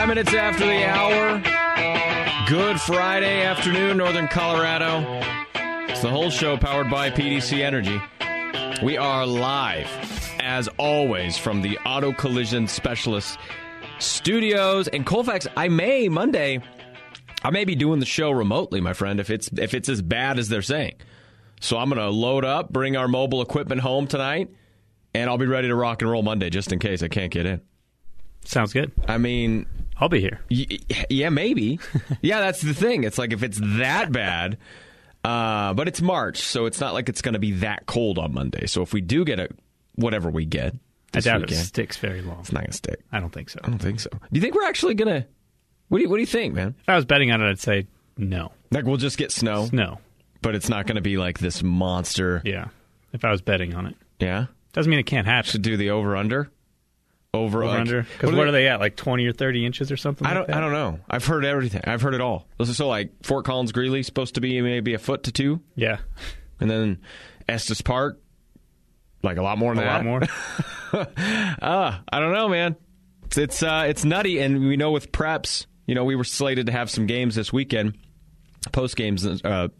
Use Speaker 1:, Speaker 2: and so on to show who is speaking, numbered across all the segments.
Speaker 1: 5 minutes after the hour. Good Friday afternoon, Northern Colorado. It's the whole show powered by PDC Energy. We are live, as always, from the Auto Collision Specialist Studios. And Colfax, Monday, I may be doing the show remotely, my friend, if it's as bad as they're saying. So I'm going to load up, bring our mobile equipment home tonight, and I'll be ready to rock and roll Monday just in case I can't get in.
Speaker 2: Sounds good.
Speaker 1: I mean,
Speaker 2: I'll be here.
Speaker 1: Yeah, maybe. Yeah, that's the thing. It's like if it's that bad, but it's March, so it's not like it's going to be that cold on Monday. So if we do get whatever we get,
Speaker 2: I doubt it sticks very long.
Speaker 1: It's not going to stick.
Speaker 2: I don't think so.
Speaker 1: Do you think we're actually going to? What do you think, man?
Speaker 2: If I was betting on it, I'd say no.
Speaker 1: Like we'll just get snow?
Speaker 2: Snow.
Speaker 1: But it's not going to be like this monster.
Speaker 2: Yeah. If I was betting on it.
Speaker 1: Yeah?
Speaker 2: Doesn't mean it can't happen.
Speaker 1: Should do the over-under?
Speaker 2: Over-under? Because what are they at? Like 20 or 30 inches or something?
Speaker 1: I don't know. I've heard everything. I've heard it all. So like Fort Collins Greeley supposed to be maybe a foot to 2.
Speaker 2: Yeah.
Speaker 1: And then Estes Park, like a lot more than that.
Speaker 2: A lot more.
Speaker 1: I don't know, man. It's nutty, and we know with preps, we were slated to have some games this weekend, post games in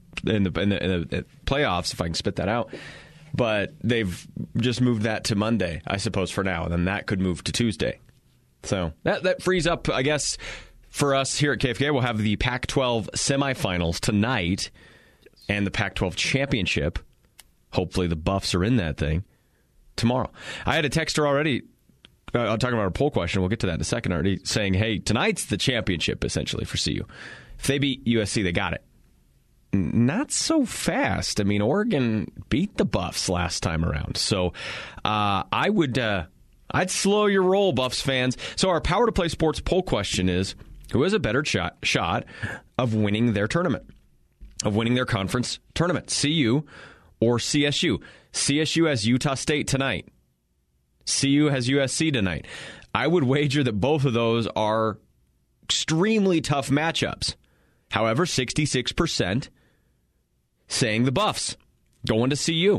Speaker 1: the playoffs, if I can spit that out. But they've just moved that to Monday, I suppose, for now, and then that could move to Tuesday. So that frees up, I guess, for us here at KFK. We'll have the Pac-12 semifinals tonight and the Pac-12 championship. Hopefully the Buffs are in that thing tomorrow. I had a texter already talking about our poll question. We'll get to that in a second already, saying, hey, tonight's the championship, essentially, for CU. If they beat USC, they got it. Not so fast. I mean, Oregon beat the Buffs last time around. So I'd slow your roll, Buffs fans. So our Power to Play Sports poll question is, who has a better shot of winning their tournament, of winning their conference tournament, CU or CSU? CSU has Utah State tonight. CU has USC tonight. I would wager that both of those are extremely tough matchups. However, 66% saying the Buffs going to CU.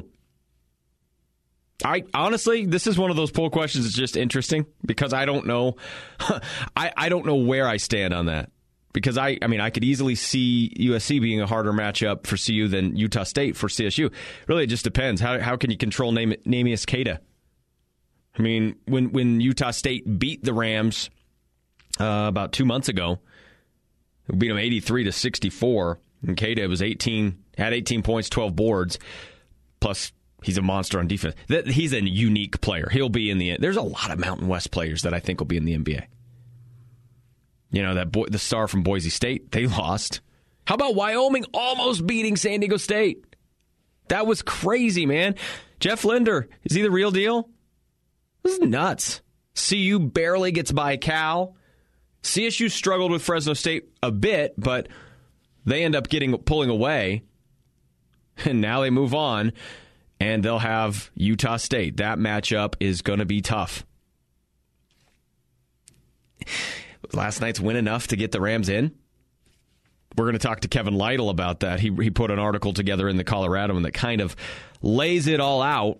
Speaker 1: Honestly, this is one of those poll questions that's just interesting because I don't know. I don't know where I stand on that because I could easily see USC being a harder matchup for CU than Utah State for CSU. Really, it just depends. How can you control Neemias Queta? I mean, when Utah State beat the Rams about 2 months ago, beat them 83-64, and Queta was had 18 points, 12 boards, plus he's a monster on defense. He's a unique player. He'll be in the. There's a lot of Mountain West players that I think will be in the NBA. The star from Boise State, they lost. How about Wyoming almost beating San Diego State? That was crazy, man. Jeff Linder, is he the real deal? This is nuts. CU barely gets by Cal. CSU struggled with Fresno State a bit, but they end up pulling away. And now they move on, and they'll have Utah State. That matchup is going to be tough. Last night's win enough to get the Rams in? We're going to talk to Kevin Lytle about that. He put an article together in the Coloradoan that kind of lays it all out.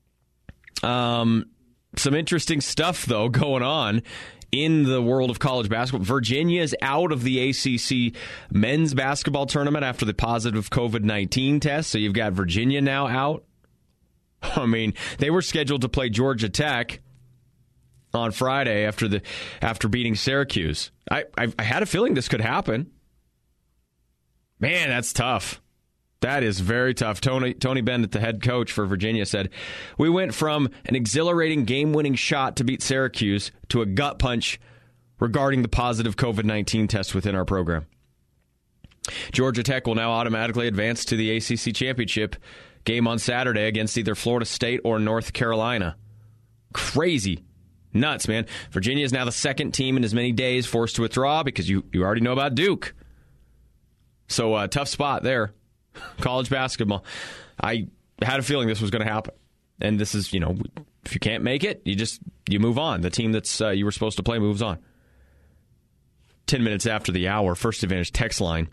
Speaker 1: Some interesting stuff, though, going on in the world of college basketball. Virginia is out of the ACC men's basketball tournament after the positive COVID-19 test, so you've got Virginia now out. I mean, they were scheduled to play Georgia Tech on Friday after beating Syracuse. I had a feeling this could happen. Man, that's tough. That is very tough. Tony Bennett, the head coach for Virginia, said, we went from an exhilarating game-winning shot to beat Syracuse to a gut punch regarding the positive COVID-19 test within our program. Georgia Tech will now automatically advance to the ACC championship game on Saturday against either Florida State or North Carolina. Crazy. Nuts, man. Virginia is now the second team in as many days forced to withdraw because you already know about Duke. So tough spot there. College basketball. I had a feeling this was going to happen. And this is, if you can't make it, you move on. The team that's you were supposed to play moves on. 10 minutes after the hour, First Advantage text line,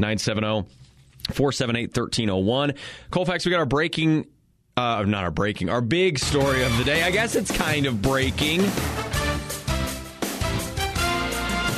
Speaker 1: 970-478-1301. Colfax, we got our big story of the day. I guess it's kind of breaking.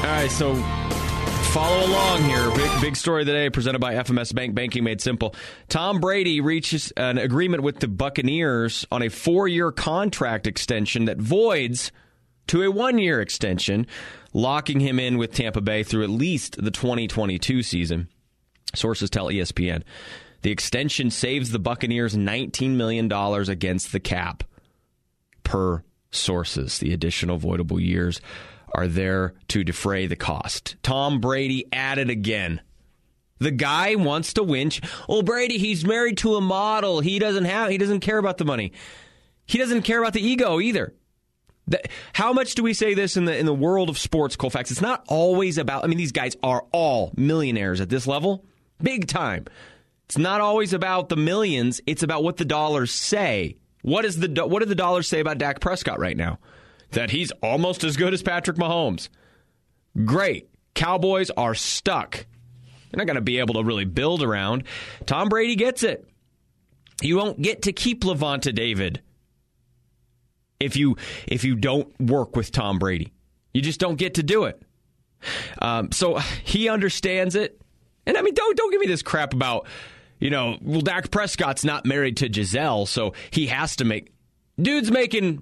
Speaker 1: right, so follow along here. Big story today presented by FMS Bank, banking made simple. Tom Brady reaches an agreement with the Buccaneers on a 4-year contract extension that voids to a 1-year extension, locking him in with Tampa Bay through at least the 2022 season. Sources tell ESPN. The extension saves the Buccaneers $19 million against the cap. Per sources, the additional voidable years are there to defray the cost. Tom Brady at it again. The guy wants to win. Oh, Brady, he's married to a model. He doesn't care about the money. He doesn't care about the ego either. How much do we say this in the world of sports, Colfax? It's not always about, these guys are all millionaires at this level. Big time. It's not always about the millions. It's about what the dollars say. What do the dollars say about Dak Prescott right now? That he's almost as good as Patrick Mahomes. Great. Cowboys are stuck. They're not going to be able to really build around. Tom Brady gets it. You won't get to keep Levante David if you don't work with Tom Brady. You just don't get to do it. So he understands it. And don't give me this crap about, Dak Prescott's not married to Giselle, so he has to make. Dude's making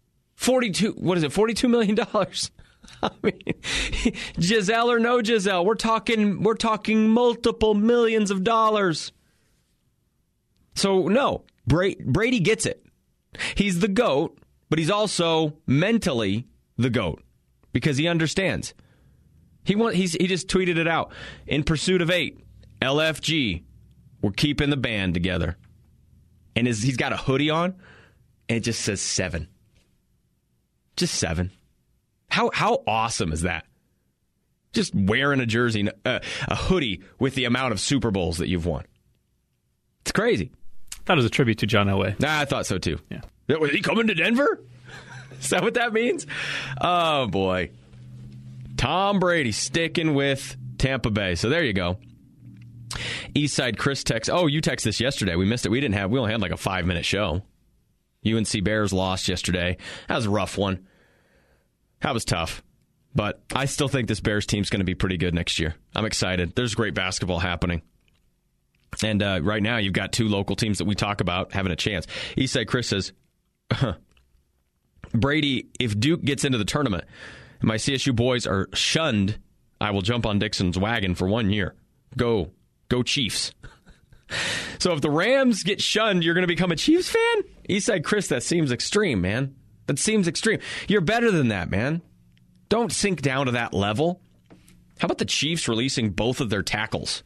Speaker 1: $42 million. Giselle or no Giselle, we're talking multiple millions of dollars. So no, Brady gets it. He's the GOAT, but he's also mentally the GOAT because he understands. He just tweeted it out. In pursuit of 8, LFG, we're keeping the band together. And he's got a hoodie on, and it just says 7. Just 7. How awesome is that? Just wearing a jersey, a hoodie with the amount of Super Bowls that you've won. It's crazy.
Speaker 2: I thought it was a tribute to John Elway.
Speaker 1: Nah, I thought so too.
Speaker 2: Yeah.
Speaker 1: Was he coming to Denver? Is that what that means? Oh, boy. Tom Brady sticking with Tampa Bay. So there you go. Eastside Chris texts. Oh, you texted this yesterday. We missed it. We only had like a 5-minute show. UNC Bears lost yesterday. That was a rough one. That was tough. But I still think this Bears team's going to be pretty good next year. I'm excited. There's great basketball happening. And right now, you've got 2 local teams that we talk about having a chance. Eastside Chris says, Brady, if Duke gets into the tournament and my CSU boys are shunned, I will jump on Dixon's wagon for 1 year. Go Chiefs. So if the Rams get shunned, you're going to become a Chiefs fan? Eastside Chris, that seems extreme, man. That seems extreme. You're better than that, man. Don't sink down to that level. How about the Chiefs releasing both of their tackles?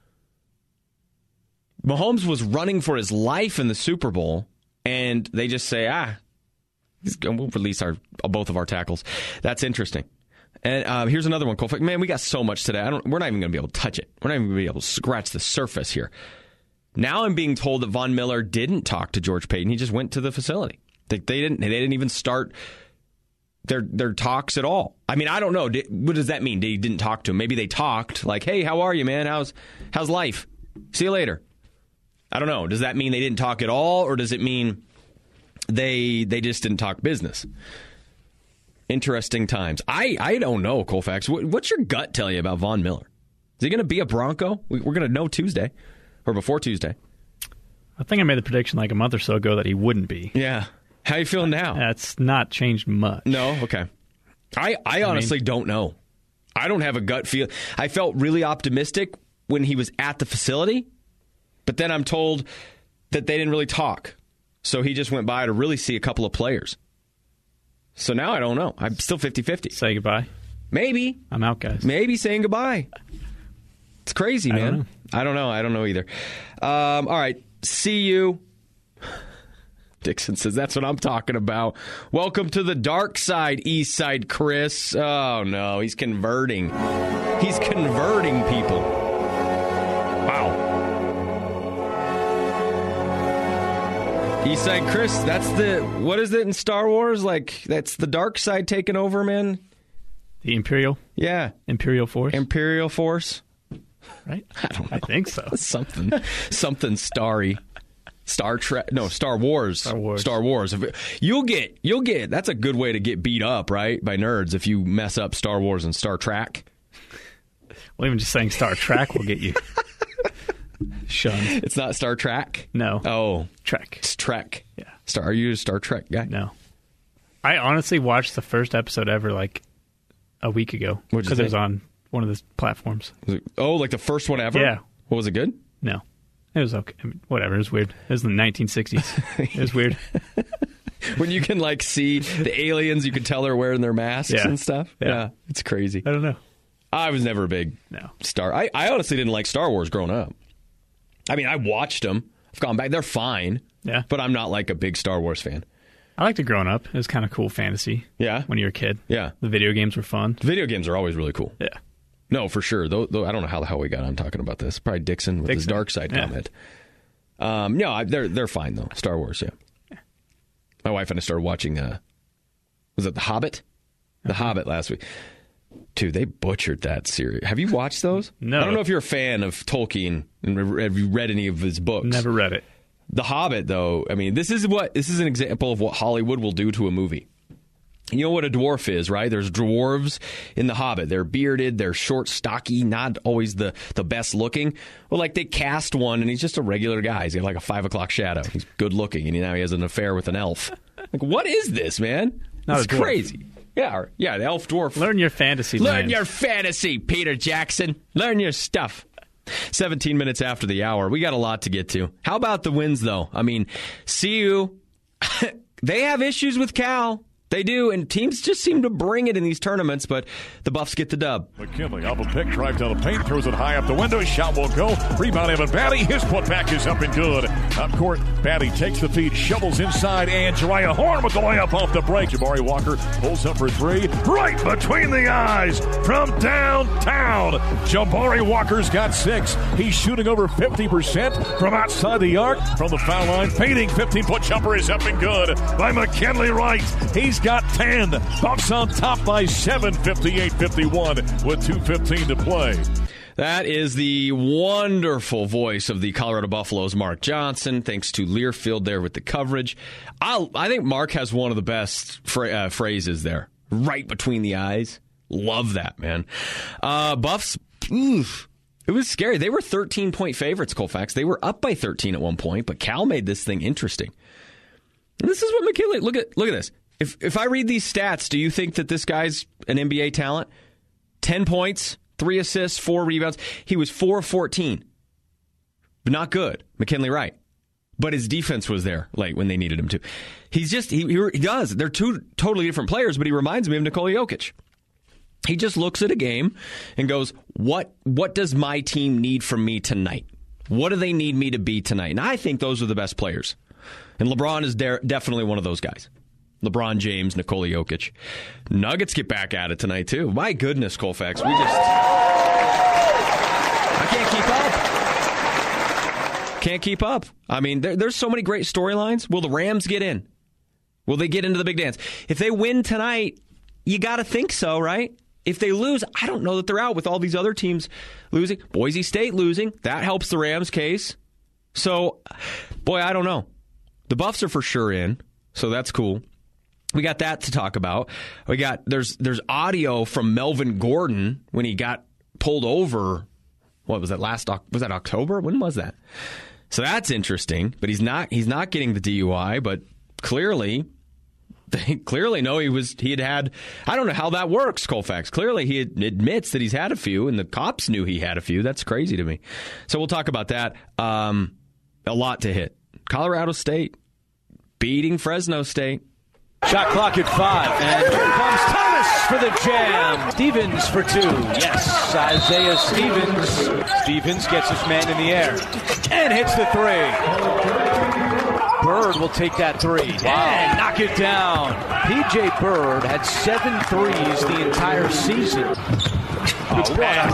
Speaker 1: Mahomes was running for his life in the Super Bowl, and they just say, we'll release both of our tackles. That's interesting. And here's another one, Colfax. Man, we got so much today. We're not even going to be able to touch it. We're not even going to be able to scratch the surface here. Now I'm being told that Von Miller didn't talk to George Paton. He just went to the facility. They didn't even start their talks at all. I don't know. What does that mean? They didn't talk to him. Maybe they talked like, "Hey, how are you, man? How's life? See you later." I don't know. Does that mean they didn't talk at all, or does it mean they just didn't talk business? Interesting times. I don't know, Colfax. What's your gut tell you about Von Miller? Is he going to be a Bronco? We're going to know Tuesday or before Tuesday.
Speaker 2: I think I made the prediction like a month or so ago that he wouldn't be.
Speaker 1: Yeah. How you feeling now?
Speaker 2: That's not changed much.
Speaker 1: No? Okay. I honestly don't know. I don't have a gut feel. I felt really optimistic when he was at the facility, but then I'm told that they didn't really talk. So he just went by to really see a couple of players. So now I don't know. I'm still 50-50.
Speaker 2: Say goodbye?
Speaker 1: Maybe.
Speaker 2: I'm out, guys.
Speaker 1: Maybe saying goodbye. It's crazy, man. I don't know. I don't know either. All right. See you. Dixon says, that's what I'm talking about. Welcome to the dark side, East Side Chris. Oh, no. He's converting. He's converting people. Wow. East Side Chris, that's what is it in Star Wars? Like, that's the dark side taking over, man?
Speaker 2: The Imperial?
Speaker 1: Yeah.
Speaker 2: Imperial Force?
Speaker 1: Imperial Force?
Speaker 2: Right?
Speaker 1: I don't know.
Speaker 2: I think so.
Speaker 1: Something starry. Star Wars. Star Wars. You'll get. That's a good way to get beat up, right, by nerds if you mess up Star Wars and Star Trek.
Speaker 2: Well, even just saying Star Trek will get you shunned.
Speaker 1: It's not Star Trek?
Speaker 2: No.
Speaker 1: Oh.
Speaker 2: Trek.
Speaker 1: It's Trek.
Speaker 2: Yeah.
Speaker 1: Are you a Star Trek guy?
Speaker 2: No. I honestly watched the first episode ever like a week ago because it was on one of the platforms.
Speaker 1: Like the first one ever?
Speaker 2: Yeah.
Speaker 1: What, was it good?
Speaker 2: No. It was okay. I mean, whatever. It was weird. It was in the 1960s. It was weird.
Speaker 1: When you can like see the aliens, you can tell they're wearing their masks and stuff. Yeah. It's crazy.
Speaker 2: I don't know.
Speaker 1: I was never a big Star. I honestly didn't like Star Wars growing up. I mean, I watched them. I've gone back. They're fine.
Speaker 2: Yeah.
Speaker 1: But I'm not like a big Star Wars fan.
Speaker 2: I liked it growing up. It was kind of cool fantasy.
Speaker 1: Yeah.
Speaker 2: When you were a kid.
Speaker 1: Yeah.
Speaker 2: The video games were fun.
Speaker 1: Video games are always really cool.
Speaker 2: Yeah.
Speaker 1: No, for sure. Though I don't know how the hell we got on talking about this. Probably Dixon with his dark side comment. No, they're fine though. Star Wars, yeah. My wife and I started watching. Was it The Hobbit? The Hobbit last week. Dude, they butchered that series. Have you watched those?
Speaker 2: No.
Speaker 1: I don't know if you're a fan of Tolkien and have you read any of his books.
Speaker 2: Never read it.
Speaker 1: The Hobbit, though, I mean, this is an example of what Hollywood will do to a movie. You know what a dwarf is, right? There's dwarves in The Hobbit. They're bearded, they're short, stocky, not always the best looking. Well, like they cast one, and he's just a regular guy. He's got like a 5 o'clock shadow. He's good looking, and now he has an affair with an elf. Like, what is this, man? It's crazy. Yeah, the elf dwarf.
Speaker 2: Learn your fantasy.
Speaker 1: Learn your fantasy, Peter Jackson. Learn your stuff. 17 minutes after the hour. We got a lot to get to. How about the wins, though? I mean, CU, they have issues with Cal. They do, and teams just seem to bring it in these tournaments, but the Buffs get the dub.
Speaker 3: McKinley off a pick, drives down the paint, throws it high up the window, shot will go. Rebound, Evan Batty, his putback is up and good. Up court, Batty takes the feed, shovels inside, and Jariah Horn with the layup off the break. Jabari Walker pulls up for three, right between the eyes from downtown. Jabari Walker's got 6. He's shooting over 50% from outside the arc, from the foul line. Fading 15-foot jumper is up and good by McKinley Wright. He's got 10. Bucks on top by 7, 58-51 with 2:15 to play.
Speaker 1: That is the wonderful voice of the Colorado Buffaloes, Mark Johnson. Thanks to Learfield there with the coverage. I think Mark has one of the best phrases there. Right between the eyes. Love that, man. Buffs, oof. It was scary. They were 13-point favorites, Colfax. They were up by 13 at one point, but Cal made this thing interesting. And this is what McKinley, look at this. If I read these stats, do you think that this guy's an NBA talent? 10 points, 3 assists, 4 rebounds. He was 4 of 14. But not good, McKinley Wright. But his defense was there late when they needed him to. He does. They're two totally different players, but he reminds me of Nikola Jokic. He just looks at a game and goes, what does my team need from me tonight? What do they need me to be tonight? And I think those are the best players. And LeBron is definitely one of those guys. LeBron James, Nikola Jokic. Nuggets get back at it tonight, too. My goodness, Colfax. I can't keep up. Can't keep up. I mean, there's so many great storylines. Will the Rams get in? Will they get into the big dance? If they win tonight, you got to think so, right? If they lose, I don't know that they're out with all these other teams losing. Boise State losing. That helps the Rams' case. So, boy, I don't know. The Buffs are for sure in, so that's cool. We got that to talk about. There's audio from Melvin Gordon when he got pulled over. What was that was that October? When was that? So that's interesting, but he's not getting the DUI, but they clearly know he had I don't know how that works, Colfax. Clearly he admits that he's had a few, and the cops knew he had a few. That's crazy to me. So we'll talk about that. A lot to hit. Colorado State beating Fresno State.
Speaker 4: Shot clock at 5, and here comes Thomas for the jam. Stevens for 2. Yes, Isaiah Stevens. Stevens gets his man in the air and hits the 3. Bird will take that 3 and knock it down. P.J. Bird had 7 threes the entire season. What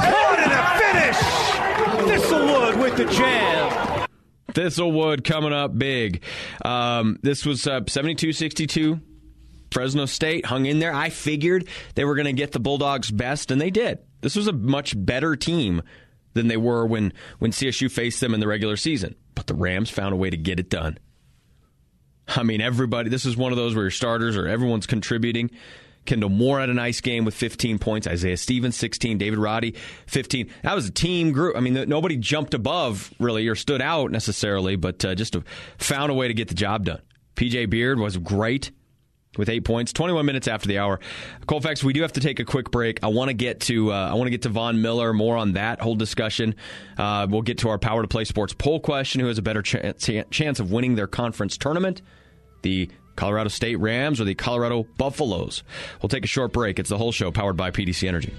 Speaker 4: a finish! Thistlewood with the jam.
Speaker 1: Thistlewood coming up big. This was 72-62. Fresno State hung in there. I figured they were going to get the Bulldogs' best, and they did. This was a much better team than they were when CSU faced them in the regular season. But the Rams found a way to get it done. I mean, everybody, this is one of those where your starters or everyone's contributing. Kendall Moore had a nice game with 15 points. Isaiah Stevens, 16. David Roddy, 15. That was a team group. I mean, nobody jumped above, really, or stood out necessarily, but just found a way to get the job done. P.J. Beard was great with 8 points, 21 minutes after the hour. Colfax, we do have to take a quick break. I want to get to Von Miller, more on that whole discussion. We'll get to our Power to Play Sports poll question, who has a better chance of winning their conference tournament, the Colorado State Rams or the Colorado Buffaloes. We'll take a short break. It's The Whole Show, powered by PDC Energy.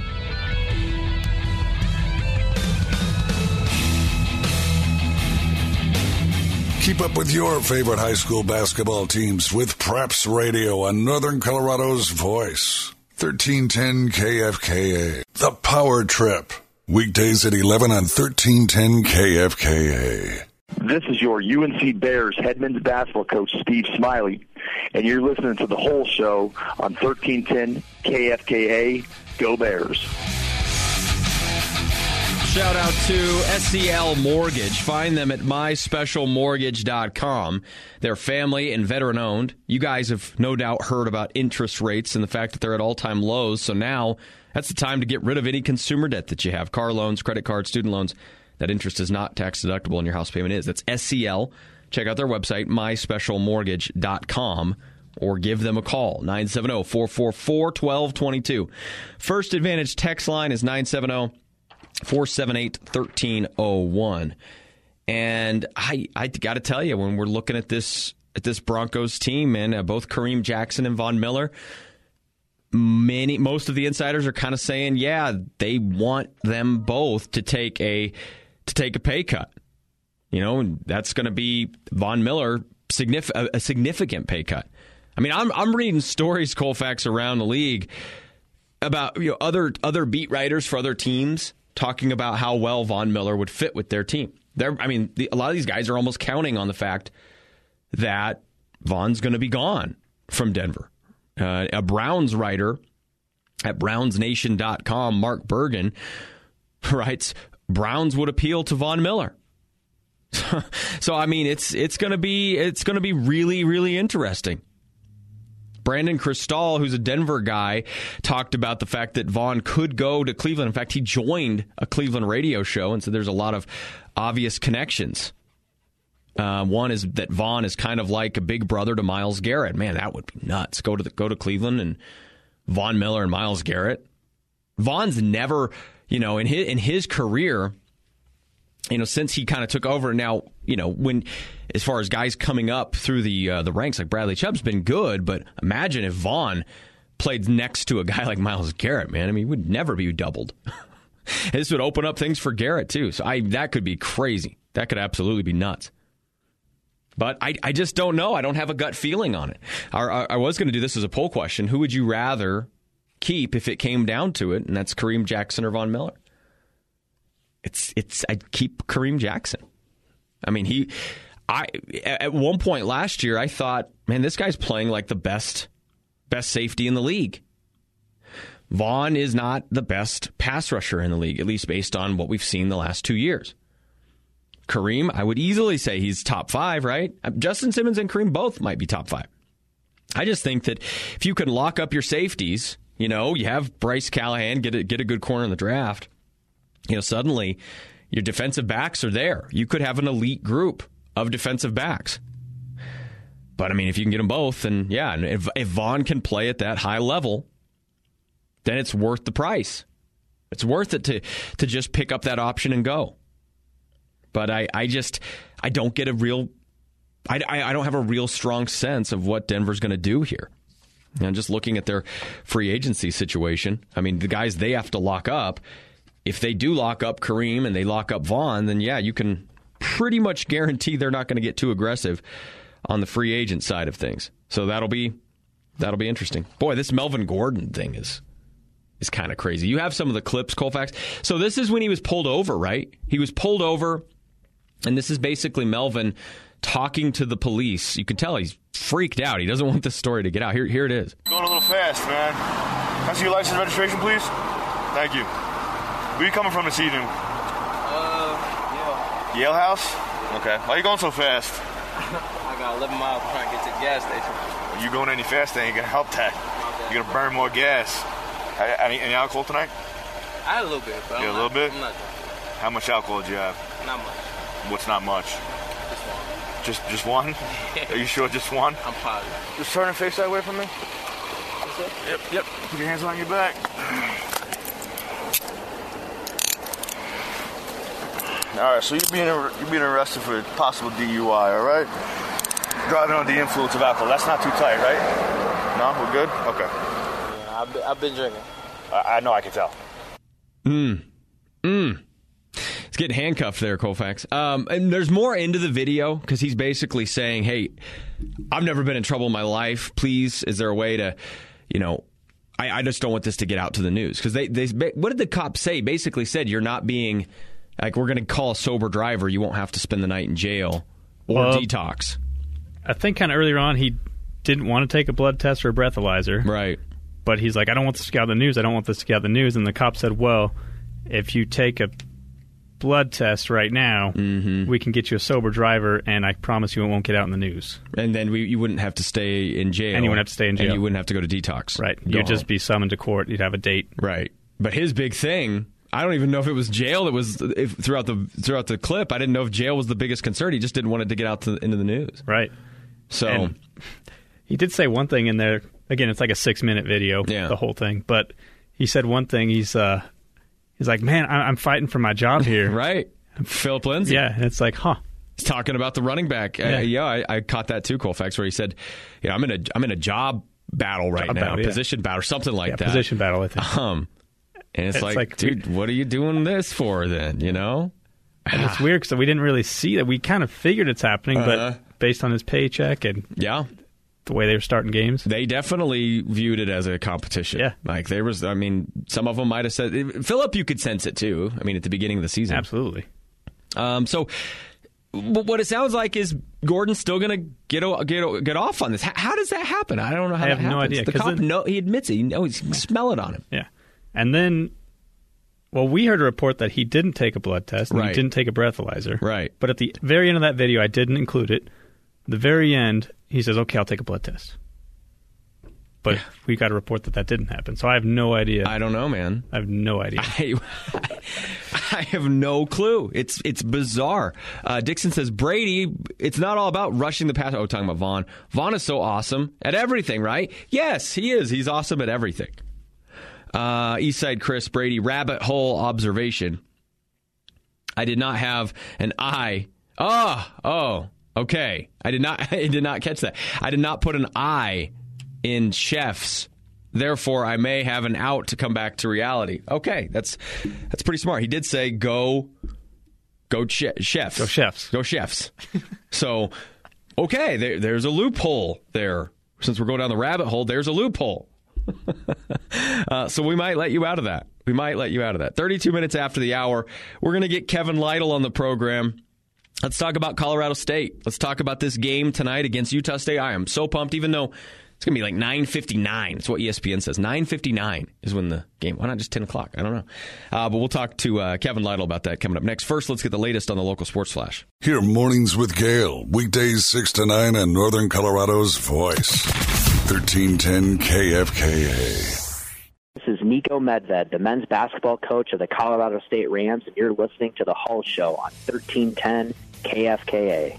Speaker 5: Keep up with your favorite high school basketball teams with Preps Radio on Northern Colorado's voice. 1310 KFKA. The Power Trip. Weekdays at 11 on 1310 KFKA.
Speaker 6: This is your UNC Bears head men's basketball coach, Steve Smiley, and you're listening to The Whole Show on 1310 KFKA. Go Bears.
Speaker 1: Shout out to SEL Mortgage. Find them at myspecialmortgage.com. They're family and veteran owned. You guys have no doubt heard about interest rates and the fact that they're at all-time lows. So now that's the time to get rid of any consumer debt that you have. Car loans, credit cards, student loans. That interest is not tax deductible and your house payment is. That's SEL. Check out their website, myspecialmortgage.com, or give them a call, 970-444-1222. First Advantage text line is 970-478-1301. And I got to tell you, when we're looking at this Broncos team, man, both Kareem Jackson and Von Miller, most of the insiders are kind of saying, yeah, they want them both to take a pay cut. You know, and that's going to be Von Miller a significant pay cut. I mean, I'm reading stories, Colfax, around the league about other beat writers for other teams talking about how well Von Miller would fit with their team. A lot of these guys are almost counting on the fact that Von's going to be gone from Denver. A Browns writer at brownsnation.com, Mark Bergen, writes, Browns would appeal to Von Miller. So I mean, it's going to be really, really interesting. Brandon Cristal, who's a Denver guy, talked about the fact that Von could go to Cleveland. In fact, he joined a Cleveland radio show, and so there's a lot of obvious connections. One is that Von is kind of like a big brother to Myles Garrett. Man, that would be nuts. Go to Cleveland and Von Miller and Myles Garrett. Von's never, in his career, since he kind of took over. Now, when as far as guys coming up through the ranks, like Bradley Chubb's been good, but imagine if Von played next to a guy like Myles Garrett, man. I mean, he would never be doubled. This would open up things for Garrett too. So that could be crazy. That could absolutely be nuts. But I just don't know. I don't have a gut feeling on it. I was going to do this as a poll question. Who would you rather keep if it came down to it? And that's Kareem Jackson or Von Miller. I'd keep Kareem Jackson. I mean, at one point last year, I thought, man, this guy's playing like the best safety in the league. Von is not the best pass rusher in the league, at least based on what we've seen the last 2 years. Kareem, I would easily say he's top 5, right? Justin Simmons and Kareem both might be top 5. I just think that if you can lock up your safeties, you have Bryce Callahan, get a good corner in the draft, suddenly your defensive backs are there. You could have an elite group of defensive backs. But, I mean, if you can get them both, then, yeah, and if Von can play at that high level, then it's worth the price. It's worth it to just pick up that option and go. But I don't get a real, I don't have a real strong sense of what Denver's going to do here. And just looking at their free agency situation, I mean, the guys they have to lock up, if they do lock up Kareem and they lock up Von, then yeah, you can pretty much guarantee they're not going to get too aggressive on the free agent side of things. So that'll be interesting. Boy, this Melvin Gordon thing is kind of crazy. You have some of the clips, Colfax. So this is when he was pulled over, right? He was pulled over, and this is basically Melvin talking to the police. You can tell he's freaked out. He doesn't want this story to get out. Here it is.
Speaker 7: Going a little fast, man. Can I see your license and registration, please? Thank you. Where are you coming from this evening? Yale House? Okay. Why are you going so fast?
Speaker 8: I got 11 miles trying to get to the gas station.
Speaker 7: You going any faster ain't gonna help that.
Speaker 8: Okay.
Speaker 7: You're gonna burn more gas. Any alcohol tonight?
Speaker 8: I had a little bit, but
Speaker 7: a little bit?
Speaker 8: I'm not drunk.
Speaker 7: How much alcohol did you have?
Speaker 8: Not much.
Speaker 7: What's not much?
Speaker 8: Just one.
Speaker 7: Just one? Are you sure just one?
Speaker 8: I'm positive.
Speaker 7: Just turn and face that way from me. Yep. Put your hands on your back. All right, so you're being arrested for possible DUI, all right? Driving under the influence of alcohol. That's not too tight, right? No, we're good? Okay.
Speaker 8: Yeah, I've been drinking.
Speaker 7: I know, I can tell.
Speaker 1: He's getting handcuffed there, Colfax. And there's more into the video because he's basically saying, hey, I've never been in trouble in my life. Please, is there a way to, I just don't want this to get out to the news. Because they what did the cops say? Basically said, you're not being, like, we're going to call a sober driver. You won't have to spend the night in jail or detox.
Speaker 2: I think kind of earlier on he didn't want to take a blood test or a breathalyzer.
Speaker 1: Right.
Speaker 2: But he's like, I don't want this to get out of the news. I don't want this to get out of the news. And the cop said, well, if you take a blood test right now, we can get you a sober driver, and I promise you it won't get out in the news.
Speaker 1: And then you wouldn't have to stay in jail.
Speaker 2: And you wouldn't have to stay in jail.
Speaker 1: And you wouldn't have to go to detox.
Speaker 2: Right. You'd just be summoned to court. You'd have a date.
Speaker 1: Right. But his big thing, I don't even know if it was jail that was throughout the clip. I didn't know if jail was the biggest concern. He just didn't want it to get out into the news.
Speaker 2: Right.
Speaker 1: So
Speaker 2: and he did say one thing in there. Again, it's like a 6-minute video, the whole thing. But he said one thing. He's like, man, I'm fighting for my job here.
Speaker 1: Right. Philip Lindsay.
Speaker 2: Yeah. And it's like,
Speaker 1: He's talking about the running back. I caught that too, Colfax, where he said, I'm in a job battle right now, position battle, or something like that.
Speaker 2: Position battle, I think.
Speaker 1: And it's like, dude, what are you doing this for then, And
Speaker 2: it's weird because we didn't really see that. We kind of figured it's happening, but based on his paycheck and the way they were starting games.
Speaker 1: They definitely viewed it as a competition.
Speaker 2: Yeah.
Speaker 1: Like there was, some of them might have said, Philip, you could sense it too. At the beginning of the season.
Speaker 2: Absolutely.
Speaker 1: So what it sounds like is Gordon's still going to get off on this. How does that happen? I don't know how that happens.
Speaker 2: I have no idea.
Speaker 1: The cop, he admits it. He's smell it on him.
Speaker 2: Yeah. And then, we heard a report that he didn't take a blood test and he didn't take a breathalyzer.
Speaker 1: Right.
Speaker 2: But at the very end of that video, I didn't include it. The very end, he says, okay, I'll take a blood test. But we got a report that didn't happen. So I have no idea.
Speaker 1: I don't know, man.
Speaker 2: I have no idea.
Speaker 1: I have no clue. It's bizarre. Dixon says, Brady, it's not all about rushing the pass. Oh, talking about Vaughn. Vaughn is so awesome at everything, right? Yes, he is. He's awesome at everything. Eastside Chris, Brady, rabbit hole observation. I did not have an I. Oh, okay. I did not catch that. I did not put an I in chefs. Therefore, I may have an out to come back to reality. Okay, that's pretty smart. He did say go chefs.
Speaker 2: Go chefs.
Speaker 1: Go chefs. So, okay, there's a loophole there. Since we're going down the rabbit hole, there's a loophole. So we might let you out of that. 32 minutes after the hour, we're going to get Kevin Lytle on the program. Let's talk about Colorado State. Let's talk about this game tonight against Utah State. I am so pumped, even though it's going to be like 9:59. It's what ESPN says. 9:59 is when the game. Why not just 10 o'clock? I don't know. But we'll talk to Kevin Lytle about that coming up next. First, let's get the latest on the local sports flash.
Speaker 5: Hear Mornings with Gale, weekdays 6 to 9 on Northern Colorado's Voice. 1310 KFKA.
Speaker 9: This is Nico Medved, the men's basketball coach of the Colorado State Rams, and you're listening to The Hull Show on 1310 KFKA.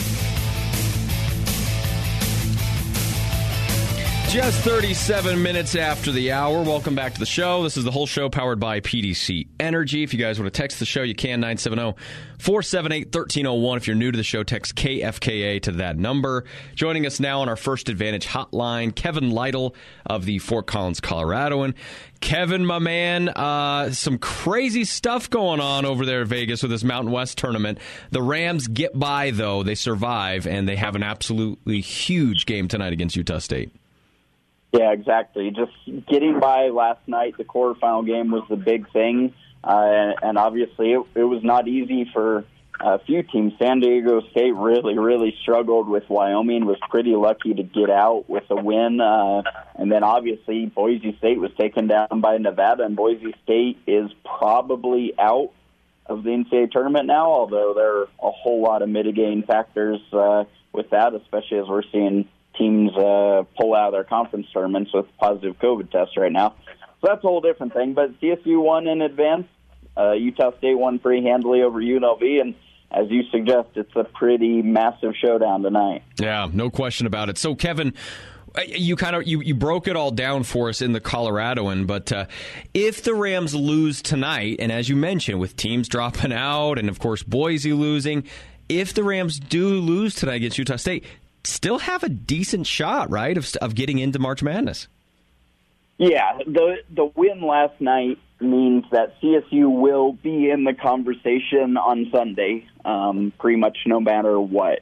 Speaker 1: Just 37 minutes after the hour. Welcome back to the show. This is The Whole Show powered by PDC Energy. If you guys want to text the show, you can. 970-478-1301. If you're new to the show, text KFKA to that number. Joining us now on our First Advantage hotline, Kevin Lytle of the Fort Collins Coloradoan. Kevin, my man, some crazy stuff going on over there in Vegas with this Mountain West tournament. The Rams get by, though. They survive, and they have an absolutely huge game tonight against Utah State.
Speaker 10: Yeah, exactly. Just getting by last night, the quarterfinal game was the big thing, and obviously it was not easy for a few teams. San Diego State really struggled with Wyoming, was pretty lucky to get out with a win, and then obviously Boise State was taken down by Nevada, and Boise State is probably out of the NCAA tournament now, although there are a whole lot of mitigating factors with that, especially as we're seeing teams pull out of their conference tournaments with positive COVID tests right now. So that's a whole different thing. But CSU won in advance. Utah State won pretty handily over UNLV, and as you suggest, it's a pretty massive showdown tonight.
Speaker 1: Yeah, no question about it. So, Kevin, you broke it all down for us in the Coloradoan, but if the Rams lose tonight, and as you mentioned, with teams dropping out, and of course Boise losing, if the Rams do lose tonight against Utah State, still have a decent shot, right, of getting into March Madness.
Speaker 10: Yeah, the win last night means that CSU will be in the conversation on Sunday, pretty much no matter what.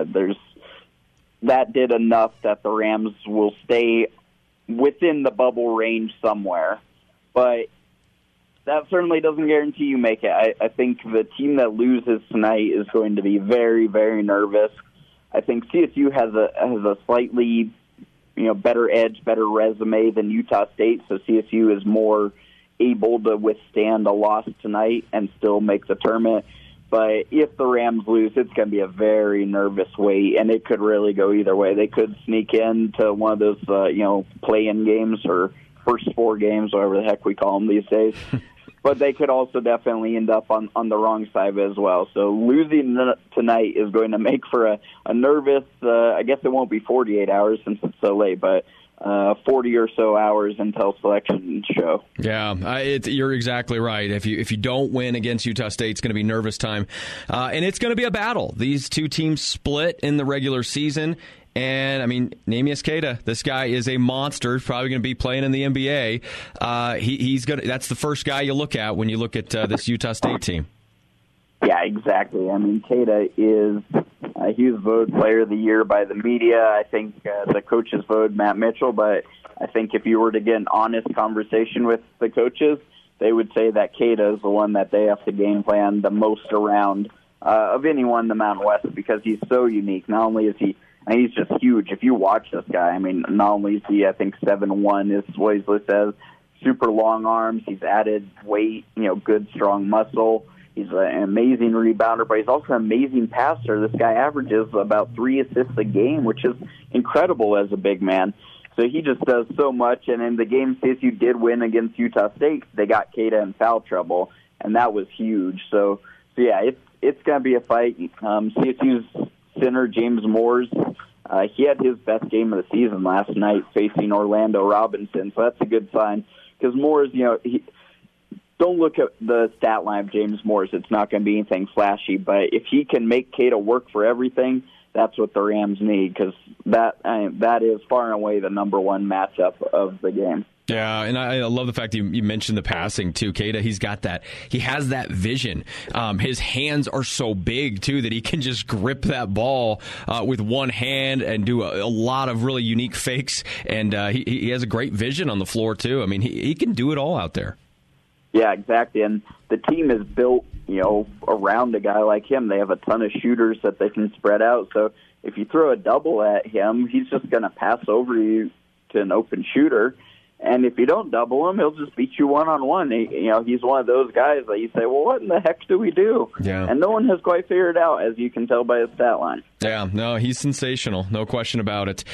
Speaker 10: That did enough that the Rams will stay within the bubble range somewhere. But that certainly doesn't guarantee you make it. I think the team that loses tonight is going to be very, very nervous. I think CSU has a slightly better edge, better resume than Utah State, so CSU is more able to withstand a loss tonight and still make the tournament. But if the Rams lose, it's going to be a very nervous wait, and it could really go either way. They could sneak into one of those, play-in games or first four games, whatever the heck we call them these days. But they could also definitely end up on the wrong side as well. So losing tonight is going to make for a nervous, I guess it won't be 48 hours since it's so late, but 40 or so hours until selection show.
Speaker 1: Yeah, you're exactly right. If you don't win against Utah State, it's going to be nervous time. And it's going to be a battle. These two teams split in the regular season. And, Neemias Queta, this guy is a monster. He's probably going to be playing in the NBA. That's the first guy you look at when you look at this Utah State team.
Speaker 10: Yeah, exactly. Queta is he was voted Player of the Year by the media. I think the coaches voted Matt Mitchell, but I think if you were to get an honest conversation with the coaches, they would say that Queta is the one that they have to game plan the most around of anyone in the Mountain West because he's so unique. Not only is he's just huge. If you watch this guy, not only is he, I think, 7'1", is what he's listed as, super long arms. He's added weight, good, strong muscle. He's an amazing rebounder, but he's also an amazing passer. This guy averages about 3 assists a game, which is incredible as a big man. So he just does so much. And in the game CSU did win against Utah State, they got Queta in foul trouble, and that was huge. So yeah, it's going to be a fight. CSU's center, James Moores, he had his best game of the season last night facing Orlando Robinson, so that's a good sign. Because Moores, don't look at the stat line of James Moores. It's not going to be anything flashy, but if he can make Queta work for everything, that's what the Rams need, because that is far and away the number one matchup of the game.
Speaker 1: Yeah, and I love the fact that you mentioned the passing, too. Queta, he has that vision. His hands are so big, too, that he can just grip that ball with one hand and do a lot of really unique fakes. And he has a great vision on the floor, too. He can do it all out there.
Speaker 10: Yeah, exactly. And the team is built, around a guy like him. They have a ton of shooters that they can spread out. So if you throw a double at him, he's just going to pass over you to an open shooter. And if you don't double him, he'll just beat you one-on-one. He's one of those guys that you say, well, what in the heck do we do?
Speaker 1: Yeah.
Speaker 10: And no one has quite figured it out, as you can tell by his stat line.
Speaker 1: Yeah, no, he's sensational. No question about it.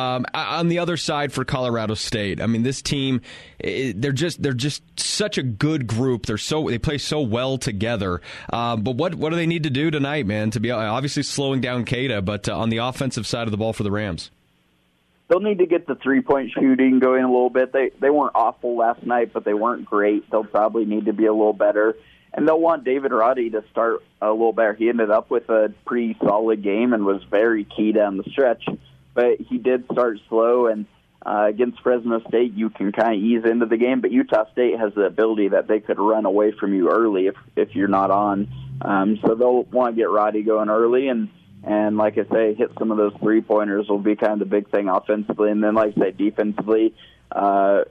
Speaker 1: On the other side for Colorado State, this team, they're just such a good group. They play so well together. But what do they need to do tonight, man, to be obviously slowing down Queta, but on the offensive side of the ball for the Rams?
Speaker 10: They'll need to get the three-point shooting going a little bit. They weren't awful last night, but they weren't great. They'll probably need to be a little better. And they'll want David Roddy to start a little better. He ended up with a pretty solid game and was very key down the stretch. But he did start slow, and against Fresno State, you can kind of ease into the game. But Utah State has the ability that they could run away from you early if you're not on. So they'll want to get Roddy going early, and like I say, hit some of those three-pointers will be kind of the big thing offensively. And then, like I say, defensively, try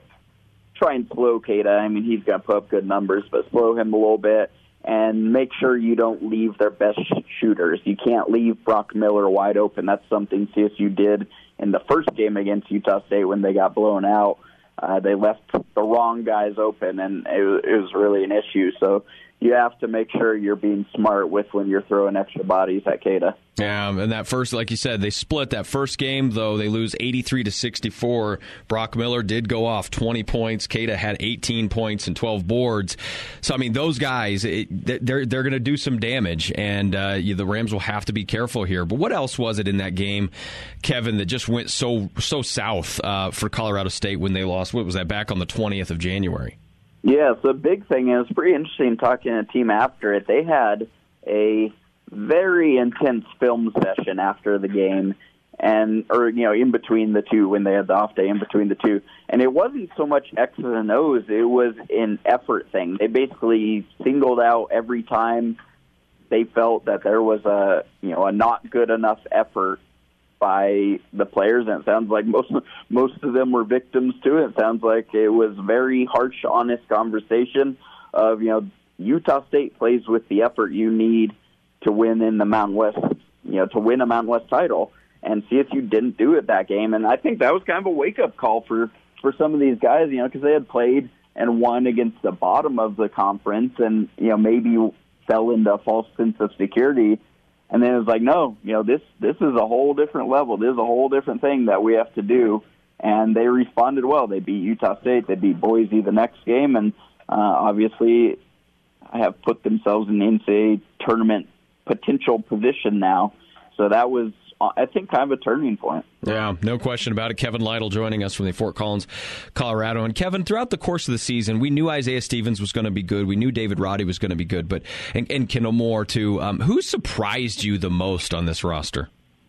Speaker 10: and slow Queta. He's going to put up good numbers, but slow him a little bit and make sure you don't leave their best shooters. You can't leave Brock Miller wide open. That's something CSU did in the first game against Utah State when they got blown out. They left the wrong guys open, and it was really an issue. So you have to make sure you're being smart with when you're throwing extra bodies at Keita.
Speaker 1: Yeah, and that first, like you said, they split that first game, though they lose 83-64. Brock Miller did go off 20 points. Keita had 18 points and 12 boards. So, I mean, those guys, they're going to do some damage, and the Rams will have to be careful here. But what else was it in that game, Kevin, that just went so south for Colorado State when they lost? What was that, back on the 20th of January?
Speaker 10: Yeah, so the big thing is pretty interesting talking to a team after it. They had a very intense film session after the game, in between the two, when they had the off day in between the two. And it wasn't so much X's and O's, it was an effort thing. They basically singled out every time they felt that there was a not good enough effort by the players, and it sounds like most of them were victims to it. It sounds like it was very harsh, honest conversation of, Utah State plays with the effort you need to win in the Mountain West, to win a Mountain West title, and CSU didn't do it that game. And I think that was kind of a wake-up call for some of these guys, because they had played and won against the bottom of the conference and, maybe fell into a false sense of security. And then it was like, no, this is a whole different level. This is a whole different thing that we have to do. And they responded well. They beat Utah State. They beat Boise the next game. And obviously have put themselves in the NCAA tournament potential position now. So that was, I think, kind of a turning point.
Speaker 1: Yeah, no question about it. Kevin Lytle joining us from the Fort Collins, Colorado. And Kevin, throughout the course of the season, we knew Isaiah Stevens was going to be good. We knew David Roddy was going to be good, but and Kendall Moore too. Who surprised you the most on this roster?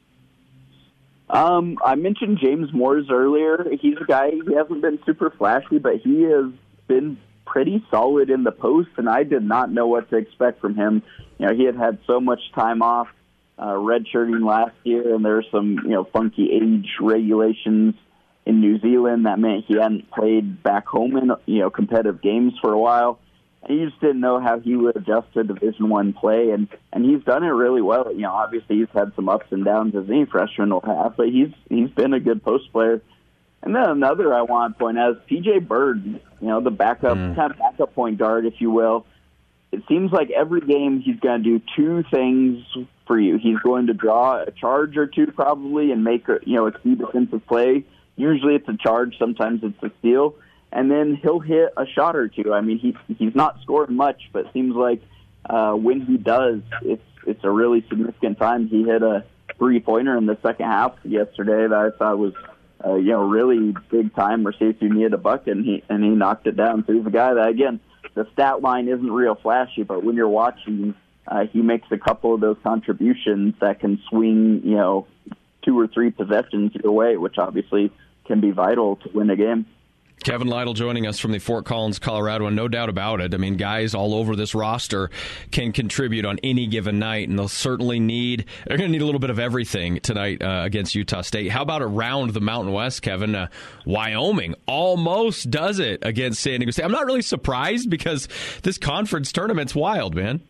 Speaker 10: I mentioned James Moores earlier. He's a guy, he hasn't been super flashy, but he has been pretty solid in the post, and I did not know what to expect from him. He had so much time off, redshirting last year, and there were some, funky age regulations in New Zealand that meant he hadn't played back home in, competitive games for a while. And you just didn't know how he would adjust to Division I play, and he's done it really well. Obviously he's had some ups and downs as any freshman will have, but he's been a good post player. And then another I want to point out is P.J. Bird, the kind of backup point guard, if you will. It seems like every game he's going to do two things for you. He's going to draw a charge or two probably and make a key defensive play. Usually it's a charge, sometimes it's a steal. And then he'll hit a shot or two. I mean, he's not scored much, but it seems like when he does, it's a really significant time. He hit a three-pointer in the second half yesterday that I thought was really big time where CSU needed a bucket, and he knocked it down. So he's a guy that, again, the stat line isn't real flashy, but when you're watching, he makes a couple of those contributions that can swing, 2 or 3 possessions either way, which obviously can be vital to win a game.
Speaker 1: Kevin Lytle joining us from the Fort Collins, Colorado, and no doubt about it. I mean, guys all over this roster can contribute on any given night, and they're going to need a little bit of everything tonight against Utah State. How about around the Mountain West, Kevin? Wyoming almost does it against San Diego State. I'm not really surprised because this conference tournament's wild, man.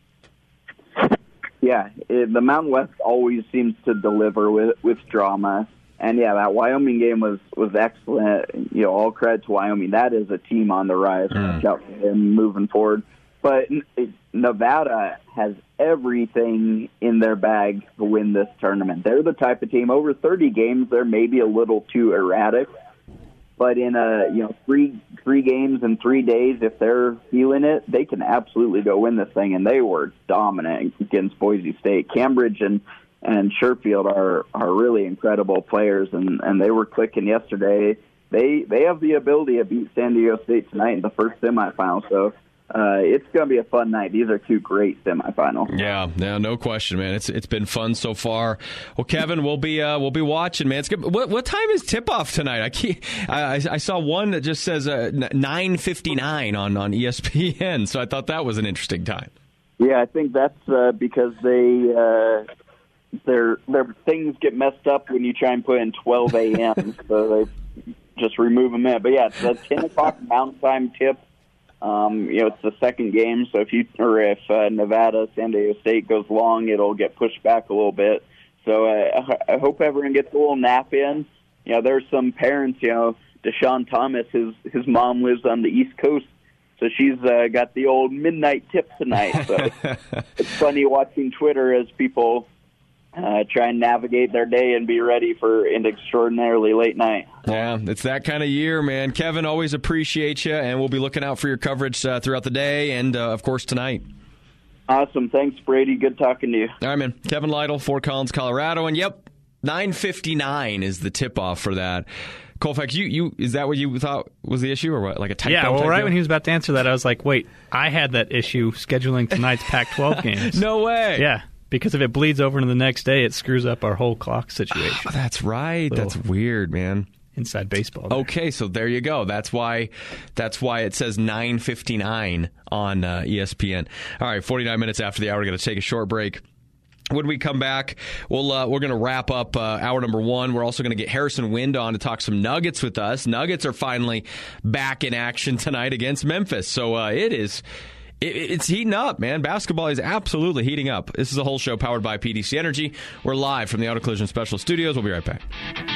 Speaker 10: Yeah, the Mountain West always seems to deliver with drama. And, yeah, that Wyoming game was excellent. All credit to Wyoming. That is a team on the rise. And moving forward. But Nevada has everything in their bag to win this tournament. They're the type of team, over 30 games, they're maybe a little too erratic. But in three games in 3 days, if they're feeling it, they can absolutely go win this thing. And they were dominant against Boise State. Cambridge and Sherfield are really incredible players, and they were clicking yesterday. They have the ability to beat San Diego State tonight in the first semifinal, so it's going to be a fun night. These are two great semifinals.
Speaker 1: Yeah, no question, man. It's been fun so far. Well, Kevin, we'll be watching, man. It's good. What time is tip-off tonight? I saw one that just says 9:59 on ESPN, so I thought that was an interesting time.
Speaker 10: Yeah, I think that's because their things get messed up when you try and put in 12 a.m., so they just remove them in. But, yeah, it's a 10 o'clock Mountain Time tip. It's the second game, so if Nevada, San Diego State goes long, it'll get pushed back a little bit. So I hope everyone gets a little nap in. There's some parents, Deshaun Thomas, his mom lives on the East Coast, So she's got the old midnight tip tonight. So it's funny watching Twitter as people try and navigate their day and be ready for an extraordinarily late night.
Speaker 1: Yeah, it's that kind of year, man. Kevin, always appreciate you, and we'll be looking out for your coverage throughout the day and, of course, tonight.
Speaker 10: Awesome. Thanks, Brady. Good talking to you.
Speaker 1: All right, man. Kevin Lytle, Fort Collins, Colorado. And, 9:59 is the tip-off for that. Colfax, you is that what you thought was the issue, or what? Like a typo?
Speaker 2: Yeah, well, right
Speaker 1: deal?
Speaker 2: when he was about to answer that, I was like, wait, I had that issue scheduling tonight's Pac-12 games.
Speaker 1: No way.
Speaker 2: Yeah, because if it bleeds over into the next day, it screws up our whole clock situation.
Speaker 1: Oh, that's right. That's weird, man.
Speaker 2: Inside baseball. There.
Speaker 1: Okay, so there you go. That's why it says 9:59 on ESPN. All right, 49 minutes after the hour, we're going to take a short break. When we come back, we're going to wrap up hour number one. We're also going to get Harrison Wind on to talk some Nuggets with us. Nuggets are finally back in action tonight against Memphis. So it's heating up, man. Basketball is absolutely heating up. This is a whole show powered by PDC Energy. We're live from the Auto Collision Special Studios. We'll be right back.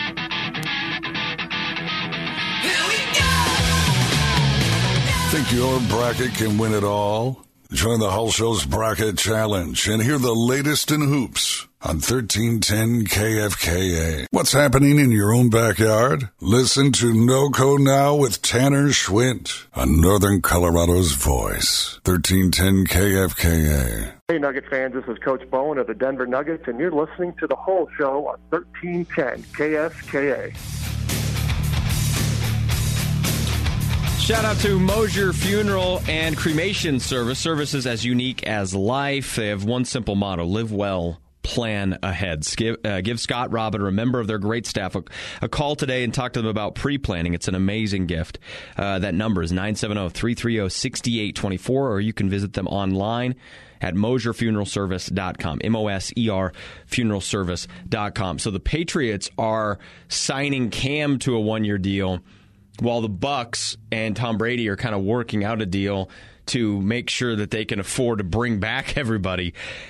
Speaker 5: Think your bracket can win it all? Join the Hull Show's Bracket Challenge and hear the latest in hoops on 1310 KFKA. What's happening in your own backyard? Listen to NoCo Now with Tanner Schwint on Northern Colorado's Voice. 1310 KFKA.
Speaker 11: Hey, Nugget fans, this is Coach Bowen of the Denver Nuggets, and you're listening to the Hull Show on 1310 KFKA.
Speaker 1: Shout out to Mosier Funeral and Cremation Service. Services as unique as life. They have one simple motto: live well, plan ahead. Give Scott Robin, a member of their great staff, a call today and talk to them about pre-planning. It's an amazing gift. That number is 970-330-6824, or you can visit them online at MosierFuneralService.com, M-O-S-E-R funeralservice.com. So the Patriots are signing Cam to a one-year deal, while the Bucs and Tom Brady are kind of working out a deal to make sure that they can afford to bring back everybody.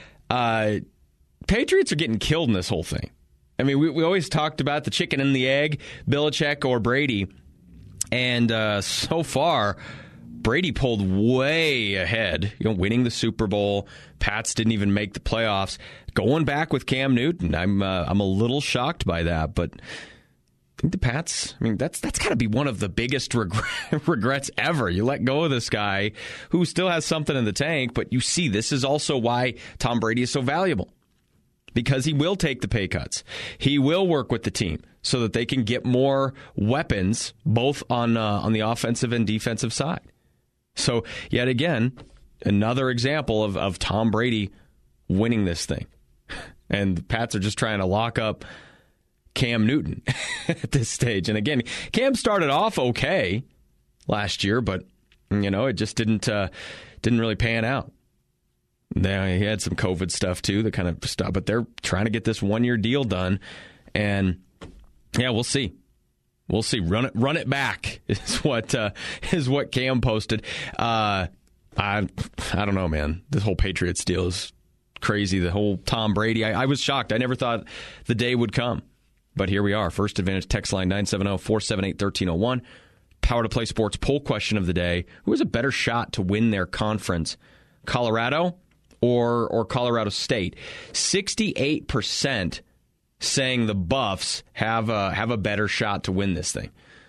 Speaker 1: Patriots are getting killed in this whole thing. I mean, we always talked about the chicken and the egg, Belichick or Brady. And so far, Brady pulled way ahead, winning the Super Bowl. Pats didn't even make the playoffs. Going back with Cam Newton, I'm a little shocked by that, but I think the Pats, that's got to be one of the biggest regrets ever. You let go of this guy who still has something in the tank, but you see, this is also why Tom Brady is so valuable, because he will take the pay cuts. He will work with the team so that they can get more weapons, both on the offensive and defensive side. So, yet again, another example of Tom Brady winning this thing. And the Pats are just trying to lock up Cam Newton at this stage. And again, Cam started off okay last year, but it just didn't really pan out. Now, he had some COVID stuff too, that kind of stuff, but they're trying to get this one-year deal done. And yeah, we'll see. We'll see. Run it back is what Cam posted. I don't know, man. This whole Patriots deal is crazy. The whole Tom Brady. I was shocked. I never thought the day would come. But here we are. First Advantage text line 970-478-1301. Power to Play Sports poll question of the day. Who has a better shot to win their conference? Colorado or Colorado State? 68% saying the Buffs have a better shot to win this thing.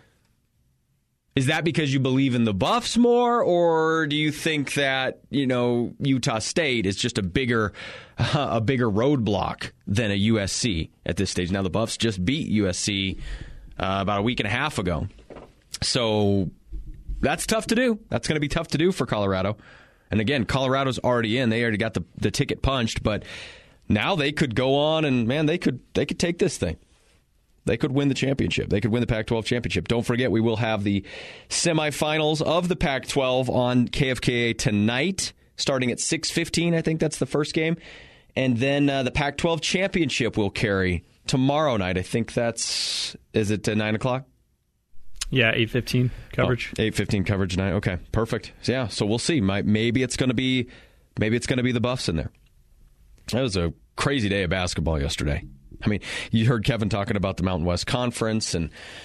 Speaker 1: Is that because you believe in the Buffs more, or do you think that Utah State is just a bigger roadblock than a USC at this stage? Now the Buffs just beat USC about a week and a half ago, so that's tough to do. That's going to be tough to do for Colorado. And again, Colorado's already in; they already got the ticket punched. But now they could go on and they could take this thing. They could win the championship. They could win the Pac-12 championship. Don't forget, we will have the semifinals of the Pac-12 on KFKA tonight, starting at 6:15. I think that's the first game. And then the Pac-12 championship will carry tomorrow night. I think is it 9 o'clock?
Speaker 2: Yeah, 8:15 coverage.
Speaker 1: 8:15 coverage tonight. Okay, perfect. Yeah, so we'll see. Maybe it's going to be the Buffs in there. That was a crazy day of basketball yesterday. I mean, you heard Kevin talking about the Mountain West Conference, and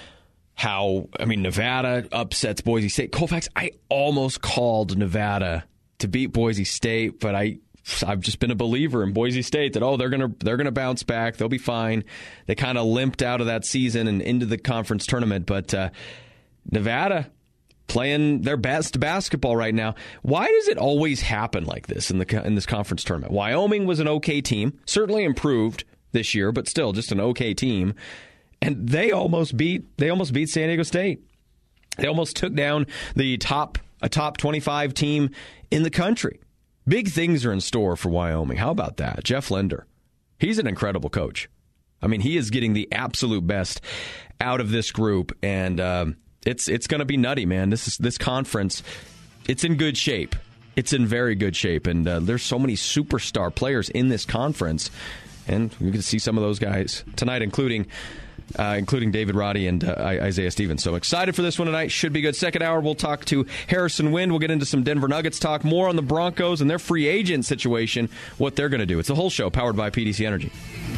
Speaker 1: Nevada upsets Boise State. Colfax, I almost called Nevada to beat Boise State, but I've just been a believer in Boise State that they're gonna bounce back. They'll be fine. They kind of limped out of that season and into the conference tournament, but Nevada playing their best basketball right now. Why does it always happen like this in this conference tournament? Wyoming was an okay team, certainly improved this year, but still just an okay team. And they almost beat San Diego State. They almost took down a top 25 team in the country. Big things are in store for Wyoming. How about that? Jeff Linder. He's an incredible coach. He is getting the absolute best out of this group, and it's going to be nutty, man. This conference, it's in good shape. It's in very good shape, and there's so many superstar players in this conference, and we can see some of those guys tonight, including David Roddy and Isaiah Stevens. So excited for this one tonight. Should be good. Second hour, we'll talk to Harrison Wind. We'll get into some Denver Nuggets talk, more on the Broncos and their free agent situation, what they're going to do. It's the whole show powered by PDC Energy.